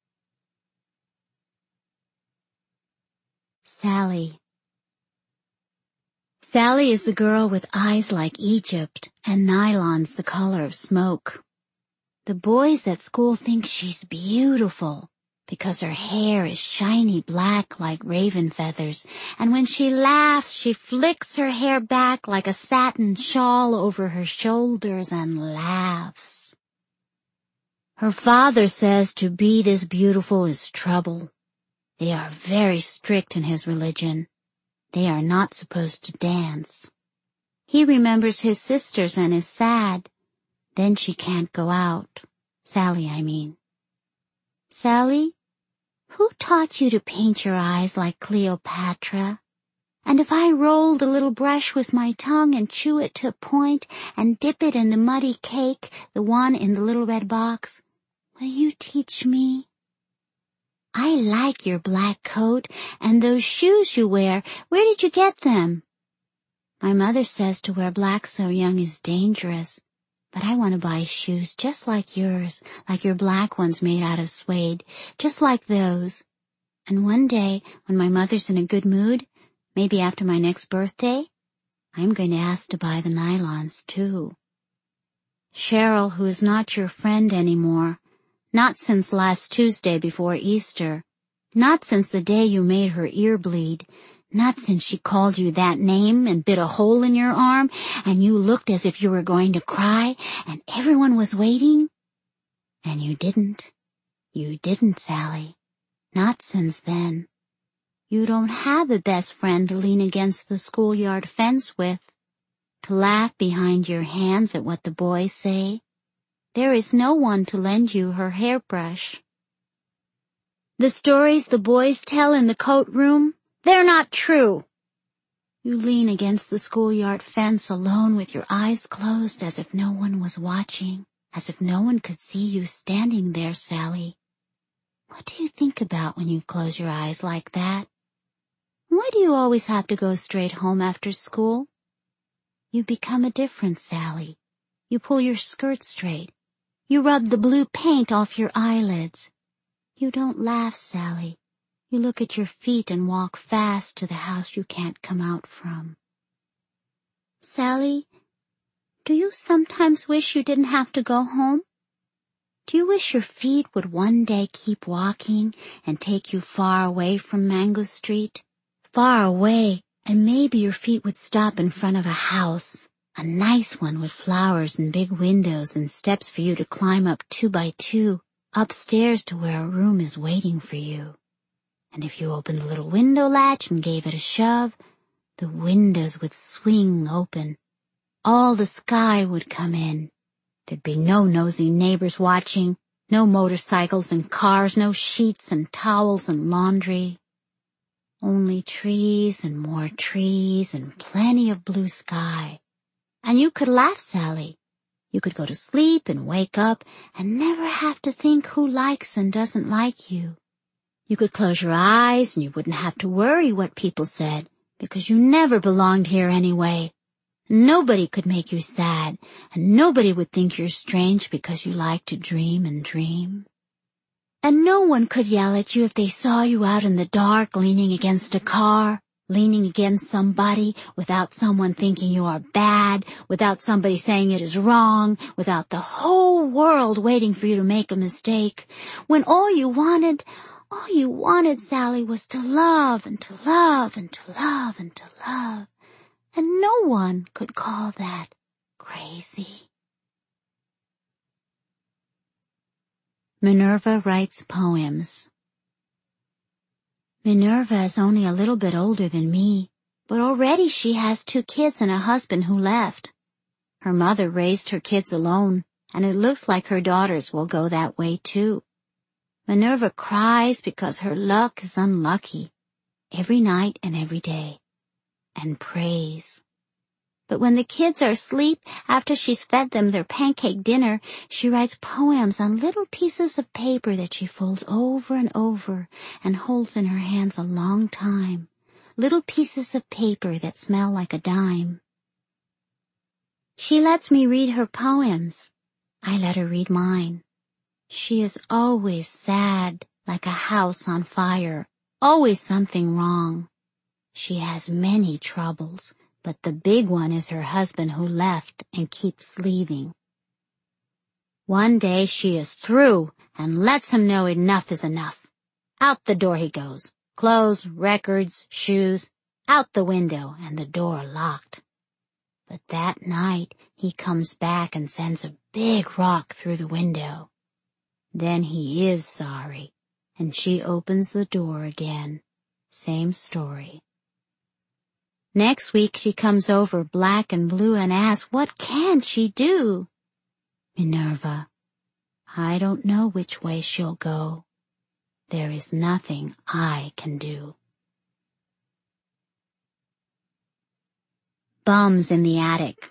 Sally. Sally is the girl with eyes like Egypt and nylons the color of smoke. The boys at school think she's beautiful because her hair is shiny black like raven feathers, and when she laughs, she flicks her hair back like a satin shawl over her shoulders and laughs. Her father says to be this beautiful is trouble. They are very strict in his religion. They are not supposed to dance. He remembers his sisters and is sad. Then she can't go out. Sally, I mean. Sally, who taught you to paint your eyes like Cleopatra? And if I rolled a little brush with my tongue and chew it to a point and dip it in the muddy cake, the one in the little red box, will you teach me? I like your black coat and those shoes you wear. Where did you get them? My mother says to wear black so young is dangerous, But I want to buy shoes just like yours, like your black ones made out of suede, just like those. And one day, when my mother's in a good mood, maybe after my next birthday, I'm going to ask to buy the nylons too. Cheryl, who is not your friend anymore, not since last Tuesday before Easter, not since the day you made her ear bleed, not since she called you that name and bit a hole in your arm, and you looked as if you were going to cry, and everyone was waiting. And you didn't. You didn't, Sally. Not since then. You don't have a best friend to lean against the schoolyard fence with, to laugh behind your hands at what the boys say. There is no one to lend you her hairbrush. The stories the boys tell in the coat room, they're not true. You lean against the schoolyard fence alone with your eyes closed as if no one was watching, as if no one could see you standing there, Sally. What do you think about when you close your eyes like that? Why do you always have to go straight home after school? You become a different Sally. You pull your skirt straight. You rub the blue paint off your eyelids. You don't laugh, Sally. You look at your feet and walk fast to the house you can't come out from. Sally, do you sometimes wish you didn't have to go home? Do you wish your feet would one day keep walking and take you far away from Mango Street? Far away, and maybe your feet would stop in front of a house, a nice one with flowers and big windows and steps for you to climb up 2 by 2, upstairs to where a room is waiting for you. And if you opened the little window latch and gave it a shove, the windows would swing open. All the sky would come in. There'd be no nosy neighbors watching, no motorcycles and cars, no sheets and towels and laundry. Only trees and more trees and plenty of blue sky. And you could laugh, Sally. You could go to sleep and wake up and never have to think who likes and doesn't like you. You could close your eyes and you wouldn't have to worry what people said, because you never belonged here anyway. Nobody could make you sad, and nobody would think you're strange because you like to dream and dream. And no one could yell at you if they saw you out in the dark leaning against a car, leaning against somebody, without someone thinking you are bad, without somebody saying it is wrong, without the whole world waiting for you to make a mistake, when all you wanted, Sally, was to love and to love and to love and to love. And no one could call that crazy. Minerva writes poems. Minerva is only a little bit older than me, but already she has 2 kids and a husband who left. Her mother raised her kids alone, and it looks like her daughters will go that way too. Minerva cries because her luck is unlucky, every night and every day, and prays. But when the kids are asleep, after she's fed them their pancake dinner, she writes poems on little pieces of paper that she folds over and over and holds in her hands a long time, little pieces of paper that smell like a dime. She lets me read her poems. I let her read mine. She is always sad, like a house on fire, always something wrong. She has many troubles, but the big one is her husband who left and keeps leaving. One day she is through and lets him know enough is enough. Out the door he goes. Clothes, records, shoes, out the window and the door locked. But that night he comes back and sends a big rock through the window. Then he is sorry, and she opens the door again. Same story. Next week she comes over black and blue and asks, what can she do? Minerva, I don't know which way she'll go. There is nothing I can do. Bums in the attic.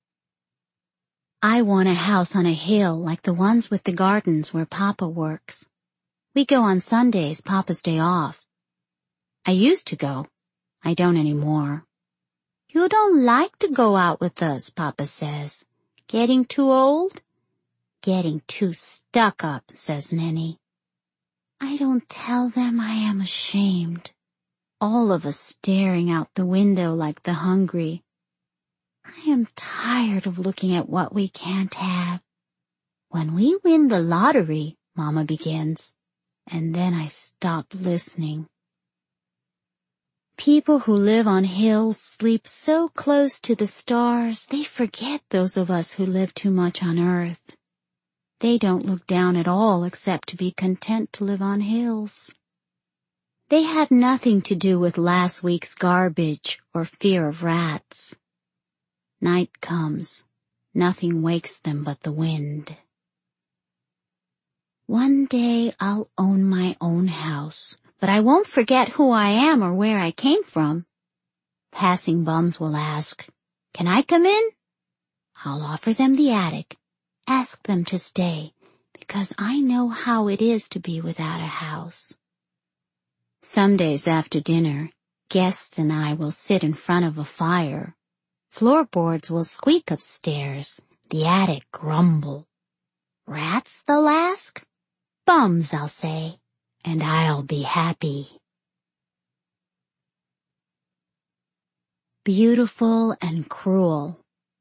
I want a house on a hill like the ones with the gardens where Papa works. We go on Sundays, Papa's day off. I used to go. I don't anymore. You don't like to go out with us, Papa says. Getting too old? Getting too stuck up, says Nenny. I don't tell them I am ashamed. All of us staring out the window like the hungry. I am tired of looking at what we can't have. When we win the lottery, Mama begins, and then I stop listening. People who live on hills sleep so close to the stars, they forget those of us who live too much on earth. They don't look down at all except to be content to live on hills. They have nothing to do with last week's garbage or fear of rats. Night comes. Nothing wakes them but the wind. One day I'll own my own house, but I won't forget who I am or where I came from. Passing bums will ask, "Can I come in?" I'll offer them the attic, ask them to stay, because I know how it is to be without a house. Some days after dinner, guests and I will sit in front of a fire. Floorboards will squeak upstairs, the attic grumble. Rats, they'll ask? Bums, I'll say, and I'll be happy. Beautiful and cruel.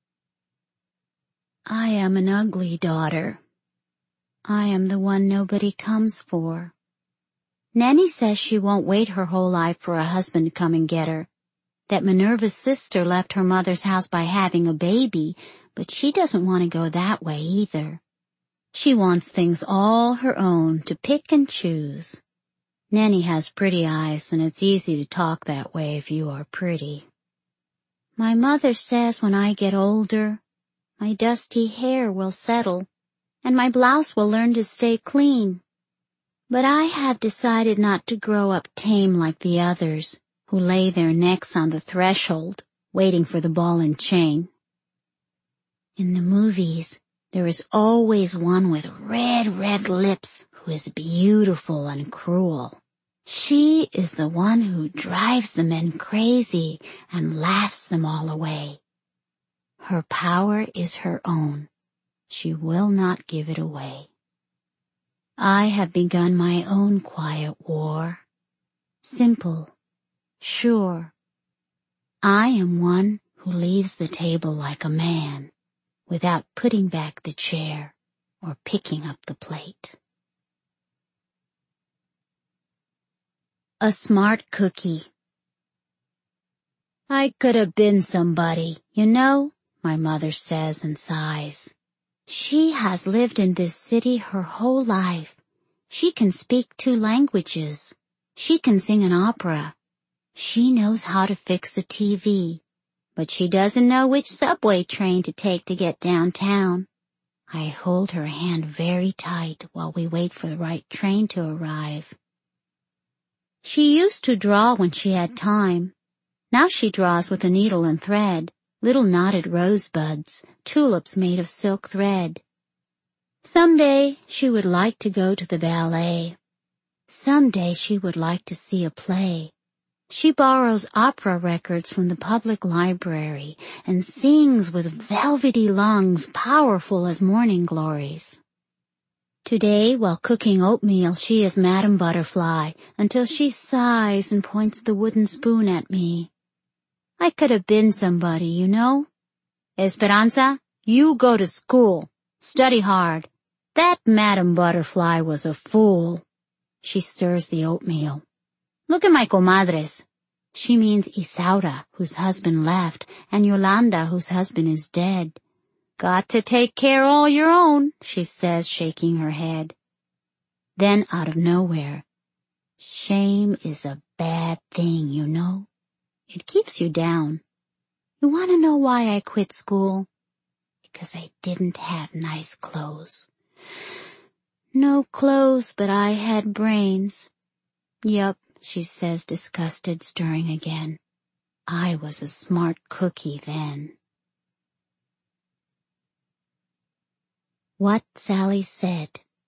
I am an ugly daughter. I am the one nobody comes for. Nanny says she won't wait her whole life for a husband to come and get her. That Minerva's sister left her mother's house by having a baby, but she doesn't want to go that way either. She wants things all her own to pick and choose. Nanny has pretty eyes, and it's easy to talk that way if you are pretty. My mother says when I get older, my dusty hair will settle, and my blouse will learn to stay clean. But I have decided not to grow up tame like the others, who lay their necks on the threshold, waiting for the ball and chain. In the movies, there is always one with red lips who is beautiful and cruel. She is the one who drives the men crazy and laughs them all away. Her power is her own. She will not give it away. I have begun my own quiet war. Simple, sure. I am one who leaves the table like a man, without putting back the chair or picking up the plate. A smart cookie. I could have been somebody, you know, my mother says and sighs. She has lived in this city her whole life. She can speak 2 languages. She can sing an opera. She knows how to fix a TV. But she doesn't know which subway train to take to get downtown. I hold her hand very tight while we wait for the right train to arrive. She used to draw when she had time. Now she draws with a needle and thread, little knotted rosebuds, tulips made of silk thread. Someday she would like to go to the ballet. Someday she would like to see a play. She borrows opera records from the public library and sings with velvety lungs powerful as morning glories. Today, while cooking oatmeal, she is Madame Butterfly until she sighs and points the wooden spoon at me. I could have been somebody, you know. Esperanza, you go to school. Study hard. That Madame Butterfly was a fool. She stirs the oatmeal. Look at my comadres. She means Isaura, whose husband left, and Yolanda, whose husband is dead. Got to take care all your own, she says, shaking her head. Then out of nowhere, shame is a bad thing, you know. It keeps you down. You want to know why I quit school? Because I didn't have nice clothes. No clothes, but I had brains. Yup, she says, disgusted, stirring again. I was a smart cookie then. What Sally said.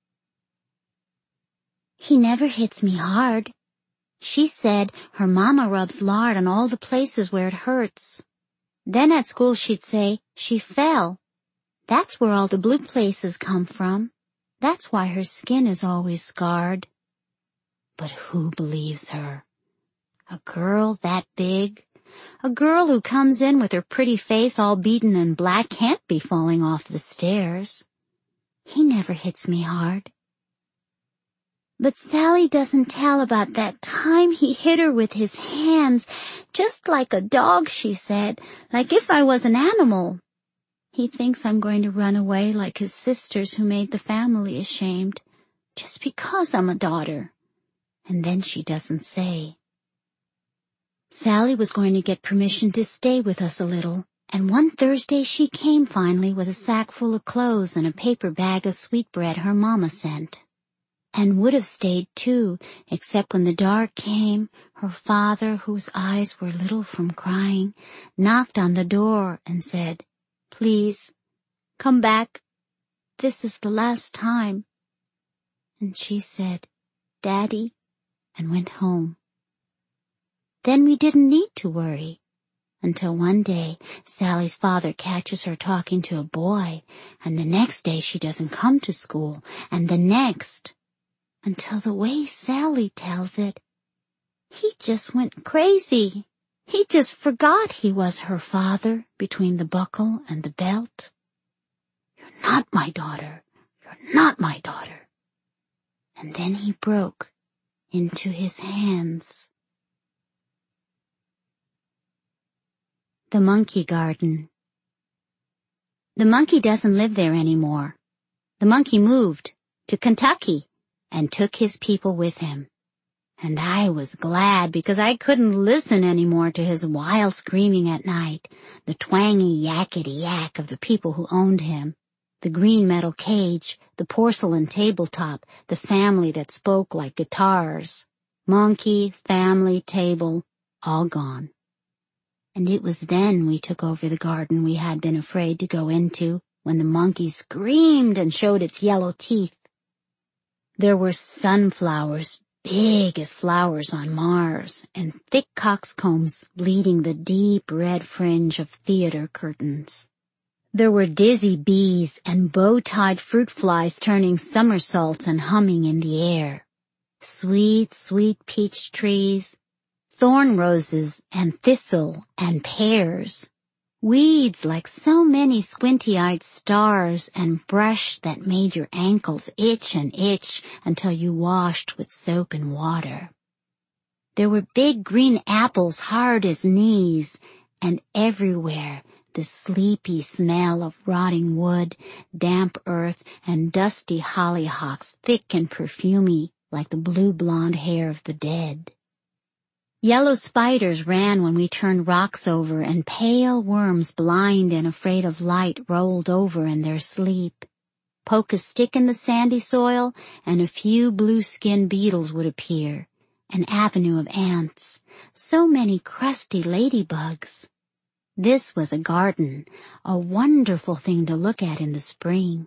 He never hits me hard. She said her mama rubs lard on all the places where it hurts. Then at school she'd say she fell. That's where all the blue places come from. That's why her skin is always scarred. But who believes her? A girl that big? A girl who comes in with her pretty face all beaten and black can't be falling off the stairs. He never hits me hard. But Sally doesn't tell about that time he hit her with his hands, just like a dog, she said, like if I was an animal. He thinks I'm going to run away like his sisters who made the family ashamed, just because I'm a daughter. And then she doesn't say. Sally was going to get permission to stay with us a little, and one Thursday she came finally with a sack full of clothes and a paper bag of sweetbread her mama sent. And would have stayed too, except when the dark came, her father, whose eyes were little from crying, knocked on the door and said, "Please, come back. This is the last time." And she said, "Daddy," and went home. Then we didn't need to worry, until one day Sally's father catches her talking to a boy, and the next day she doesn't come to school, and the next, until the way Sally tells it, he just went crazy. He just forgot he was her father between the buckle and the belt. "You're not my daughter. You're not my daughter." And then he broke into his hands. The Monkey Garden. The monkey doesn't live there anymore. The monkey moved to Kentucky and took his people with him. And I was glad because I couldn't listen anymore to his wild screaming at night, the twangy yakety-yak of the people who owned him, the green metal cage, the porcelain tabletop, the family that spoke like guitars. Monkey, family, table, all gone. And it was then we took over the garden we had been afraid to go into, when the monkey screamed and showed its yellow teeth. There were sunflowers, big as flowers on Mars, and thick coxcombs bleeding the deep red fringe of theater curtains. There were dizzy bees and bow-tied fruit flies turning somersaults and humming in the air. Sweet, sweet peach trees, thorn roses and thistle and pears. Weeds like so many squinty-eyed stars, and brush that made your ankles itch and itch until you washed with soap and water. There were big green apples hard as knees, and everywhere the sleepy smell of rotting wood, damp earth, and dusty hollyhocks thick and perfumey like the blue-blonde hair of the dead. Yellow spiders ran when we turned rocks over, and pale worms, blind and afraid of light, rolled over in their sleep. Poke a stick in the sandy soil, and a few blue-skinned beetles would appear. An avenue of ants. So many crusty ladybugs. This was a garden, a wonderful thing to look at in the spring.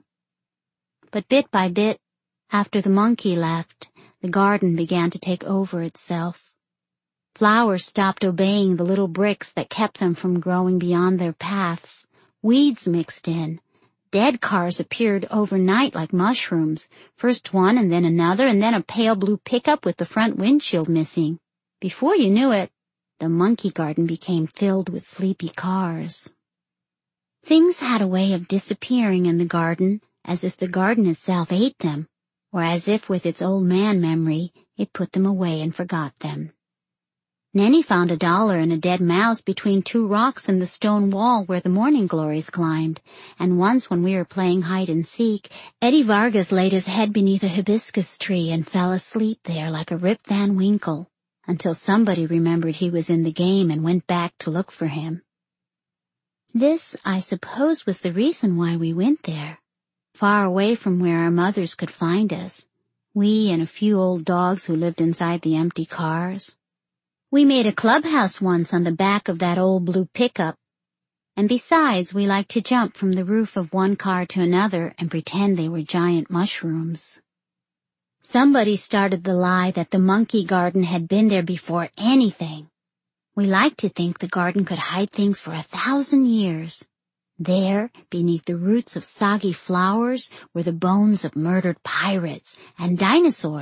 But bit by bit, after the monkey left, the garden began to take over itself. Flowers stopped obeying the little bricks that kept them from growing beyond their paths. Weeds mixed in. Dead cars appeared overnight like mushrooms, first one and then another, and then a pale blue pickup with the front windshield missing. Before you knew it, the monkey garden became filled with sleepy cars. Things had a way of disappearing in the garden, as if the garden itself ate them, or as if with its old man memory it put them away and forgot them. Nanny found $1 and a dead mouse between 2 rocks in the stone wall where the morning glories climbed, and once when we were playing hide and seek, Eddie Vargas laid his head beneath a hibiscus tree and fell asleep there like a Rip Van Winkle, until somebody remembered he was in the game and went back to look for him. This, I suppose, was the reason why we went there, far away from where our mothers could find us, we and a few old dogs who lived inside the empty cars. We made a clubhouse once on the back of that old blue pickup, and besides, we liked to jump from the roof of one car to another and pretend they were giant mushrooms. Somebody started the lie that the monkey garden had been there before anything. We liked to think the garden could hide things for 1,000 years. There, beneath the roots of soggy flowers, were the bones of murdered pirates and dinosaurs.